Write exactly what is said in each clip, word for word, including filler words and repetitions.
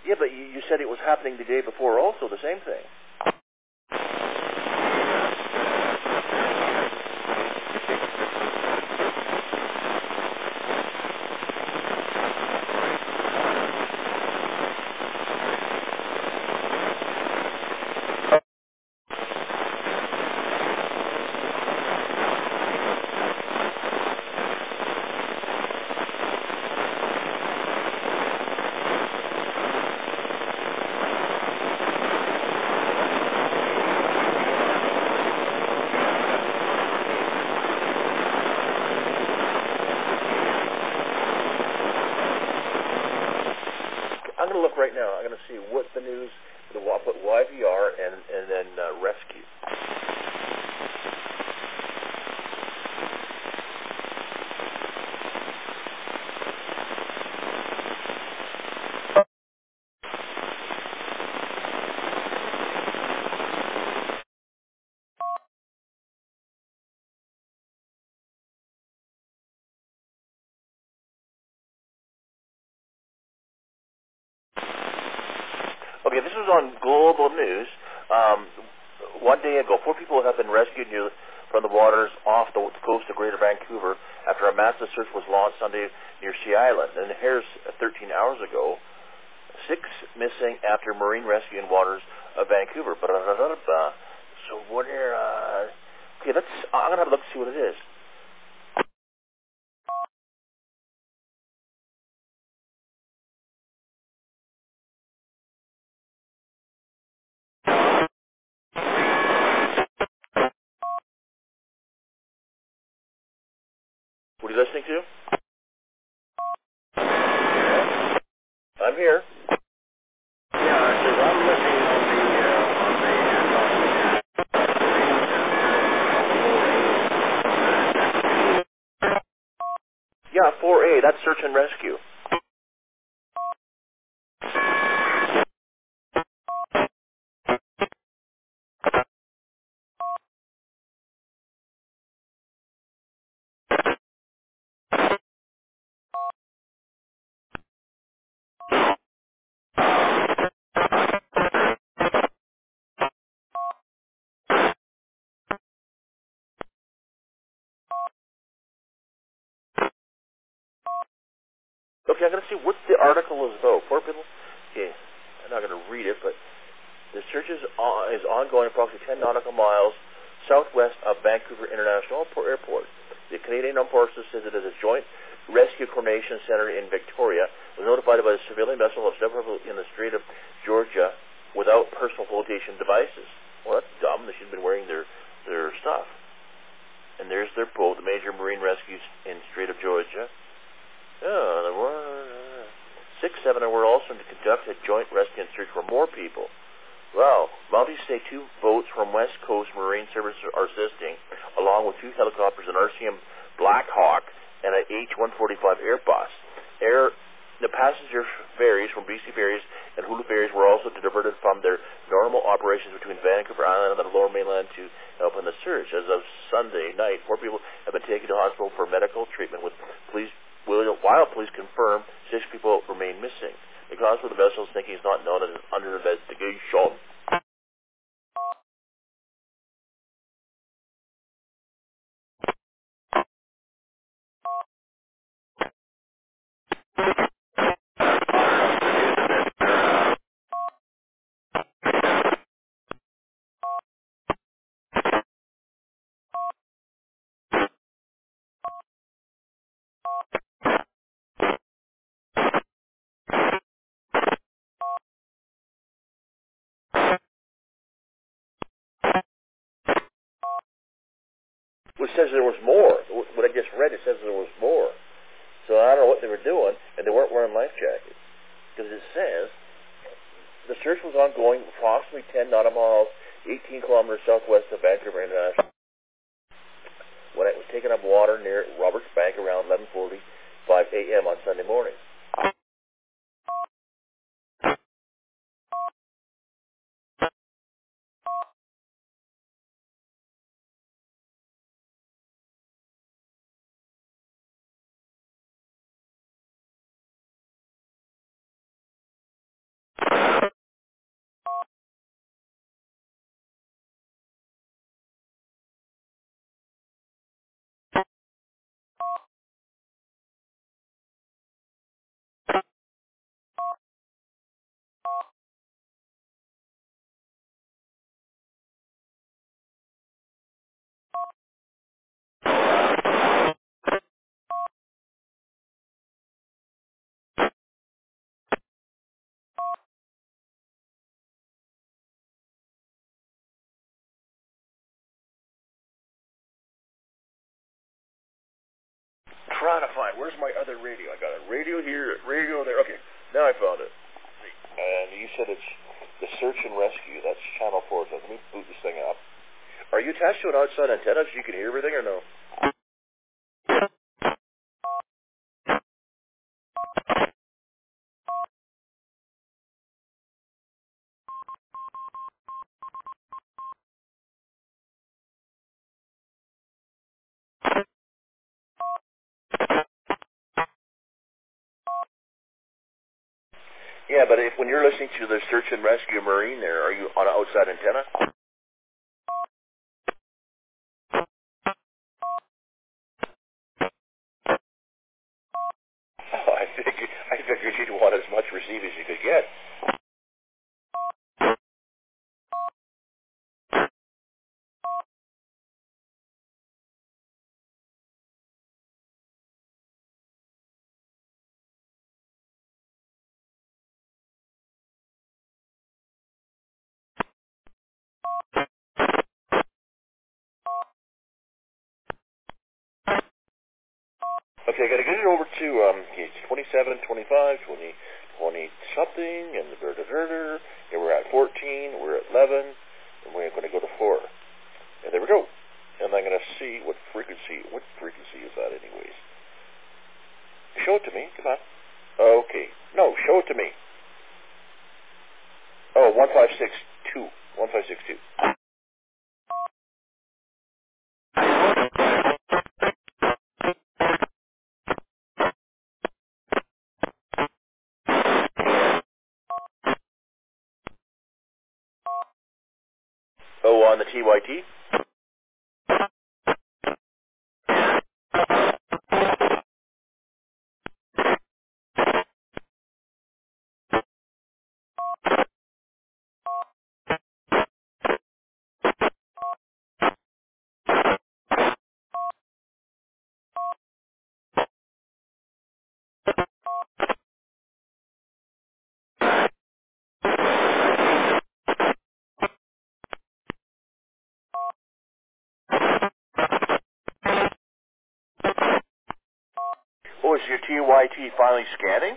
Yeah, but you, you said it was happening the day before also, the same thing. I'm going to look right now. I'm going to see what the news, the, I'll put Y V R and, and then uh, rescue. Okay, this was on Global News. Um, one day ago, four people have been rescued near, from the waters off the coast of Greater Vancouver after a massive search was launched Sunday near Sea Island. And here's thirteen hours ago, six missing after marine rescue in waters of Vancouver. Ba-da-da-da-da. So what are, uh, okay, let's, I'm going to have a look to see what it is. What are you listening to? I'm here. Yeah, because I'm looking on the, uh, on the, Yeah, four A, that's search and rescue. Okay, I'm going to see what the article is about. Four people. Okay, I'm not going to read it, but the search is, on, is ongoing approximately ten nautical miles southwest of Vancouver International Airport. The Canadian Armed Forces says it is a joint rescue coordination center in Victoria. Was notified by the civilian vessel of several in the Strait of Georgia without personal flotation devices. Well, that's dumb. They should have been wearing their, their stuff. And there's their boat, the major marine rescues in Strait of Georgia. Oh, there were six, seven, and were also to conduct a joint rescue and search for more people. Wow. Mounties say two boats from West Coast Marine Service are assisting, along with two helicopters, an R C M Black Hawk, and an H one forty-five Airbus. Air, the passenger ferries from B C Ferries and Hulu Ferries were also diverted from their normal operations between Vancouver Island and the Lower Mainland to help in the search. As of Sunday night, four people have been taken to hospital for medical treatment, with police while police confirm six people remain missing. The cause for the vessel's sinking is not known and is under investigation. Which says there was more. What I just read, it says there was more. So I don't know what they were doing, and they weren't wearing life jackets. Because it says the search was ongoing approximately ten nautical miles, eighteen kilometers southwest of Vancouver International, when it was taken up water near Roberts Bank around eleven forty-five a m on Sunday morning. trying to find, where's my other radio? I got a radio here, radio there. Okay, now I found it. And you said it's the search and rescue. That's channel four. So let me boot this thing up. Are you attached to an outside antenna so you can hear everything or no? Yeah, but if when you're listening to the search and rescue marine there, are you on an outside antenna? Oh, I figured, I figured you'd want as much receive as you could get. Okay, I got to get it over to um, it's twenty-seven, twenty-five, twenty, twenty something, and the da da and we're at fourteen, we're at eleven, and we're going to go to four. And there we go. And I'm going to see what frequency, what frequency is that anyways? Show it to me, come on. Okay, no, show it to me. Oh, one five six two, one five six two. Oh, on the T Y T? Oh, is your T Y T finally scanning?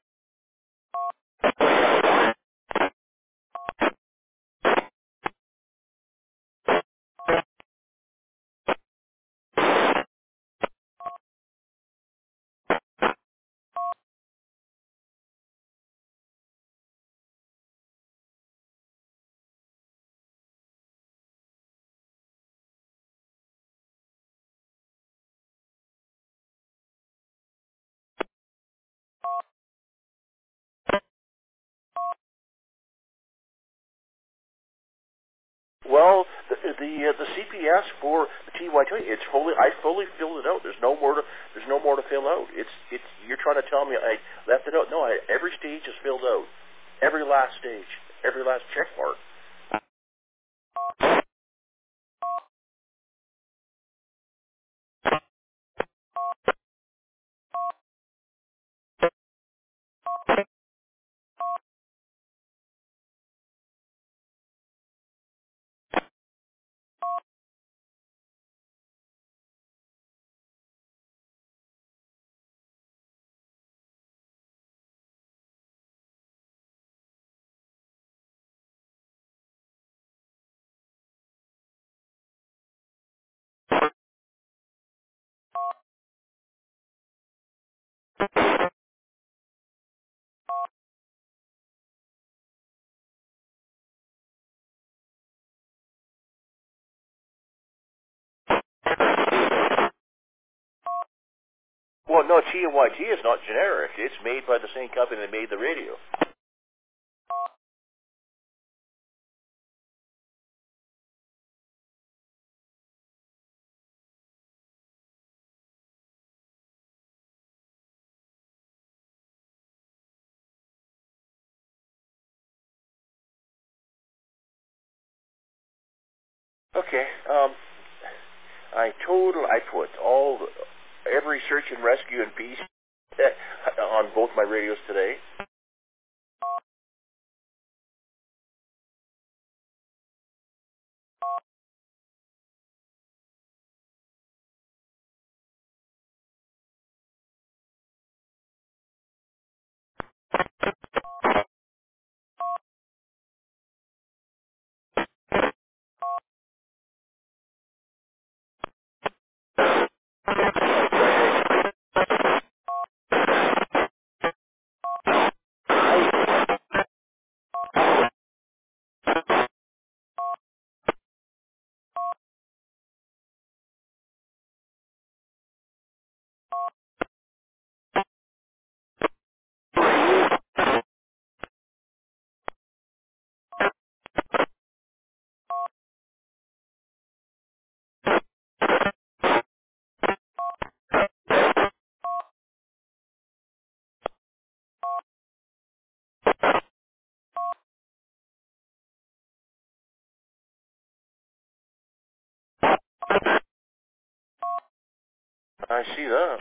Well, the the, uh, the C P S for the T Y T, it's fully. I fully filled it out. There's no more to. There's no more to fill out. It's it's. You're trying to tell me I left it out? No, I, every stage is filled out. Every last stage. Every last check mark. Well, no, T Y T is not generic. It's made by the same company that made the radio. Okay. Um, I total. I put all the, every search and rescue and peace on both my radios today. I see that.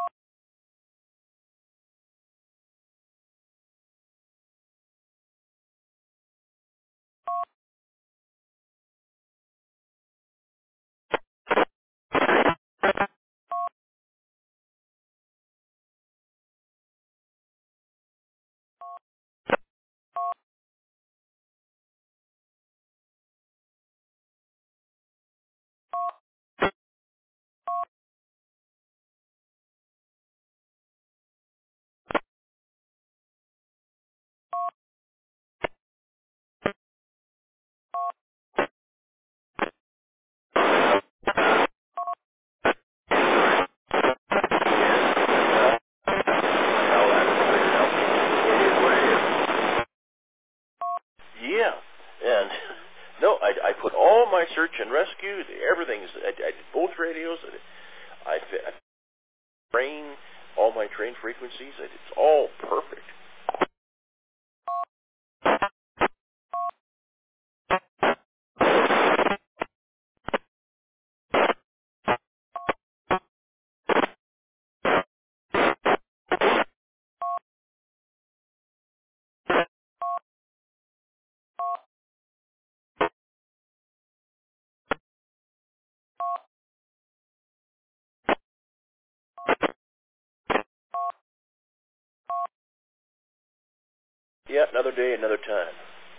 Yeah, and no, I, I put all my search and rescue, everything's, I, I did both radios, I, I, I train, all my train frequencies, it's all perfect. Yeah, another day, another time.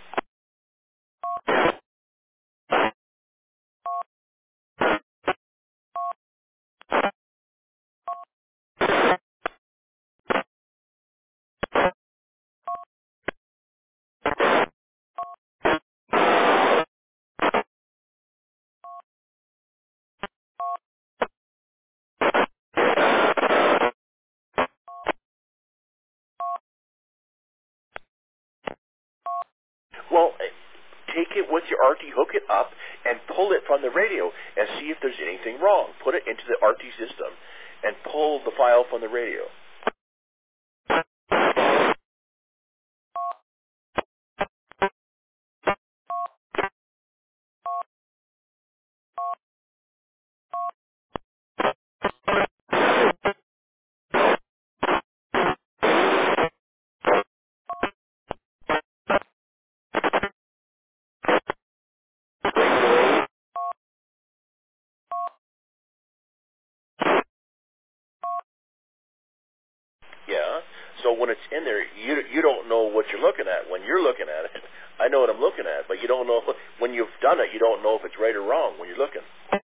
Well, take it with your R T, hook it up, and pull it from the radio and see if there's anything wrong. Put it into the R T system and pull the file from the radio. Yeah. So when it's in there, you you don't know what you're looking at. When you're looking at it, I know what I'm looking at, but you don't know if, when you've done it, you don't know if it's right or wrong when you're looking.